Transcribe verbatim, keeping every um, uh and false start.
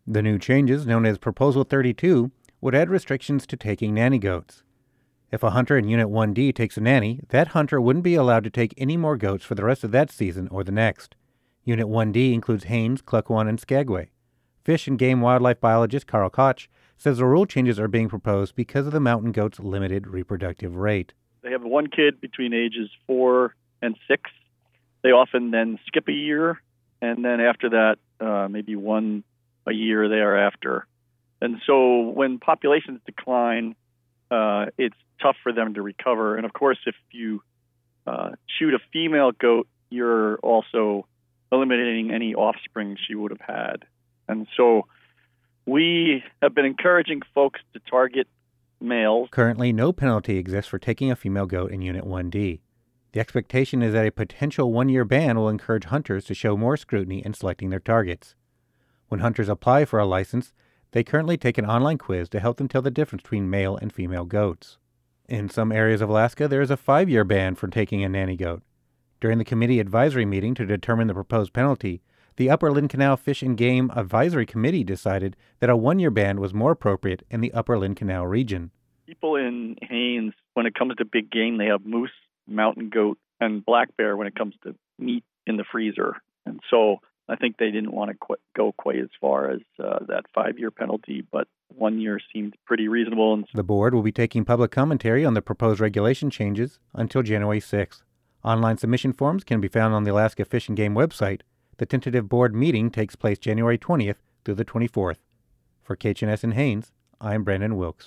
The new changes, known as Proposal thirty-two, would add restrictions to taking nanny goats. If a hunter in Unit one D takes a nanny, that hunter wouldn't be allowed to take any more goats for the rest of that season or the next. Unit one D includes Haines, Cluckwan, and Skagway. Fish and Game wildlife biologist Carl Koch says the rule changes are being proposed because of the mountain goat's limited reproductive rate. They have one kid between ages four and six. They often then skip a year, and then after that, uh, maybe one a year thereafter. And so when populations decline, uh, it's tough for them to recover. And of course, if you uh, shoot a female goat, you're also eliminating any offspring she would have had. And so we have been encouraging folks to target males. Currently, no penalty exists for taking a female goat in Unit one D. The expectation is that a potential one-year ban will encourage hunters to show more scrutiny in selecting their targets. When hunters apply for a license, they currently take an online quiz to help them tell the difference between male and female goats. In some areas of Alaska, there is a five-year ban for taking a nanny goat. During the committee advisory meeting to determine the proposed penalty, the Upper Lynn Canal Fish and Game Advisory Committee decided that a one-year ban was more appropriate in the Upper Lynn Canal region. People in Haines, when it comes to big game, they have moose, mountain goat, and black bear when it comes to meat in the freezer. And so I think they didn't want to qu- go quite as far as uh, that five-year penalty, but one year seemed pretty reasonable. And the board will be taking public commentary on the proposed regulation changes until January sixth. Online submission forms can be found on the Alaska Fish and Game website. The tentative board meeting takes place January twentieth through the twenty-fourth. For K H N S in Haines, I'm Brandon Wilkes.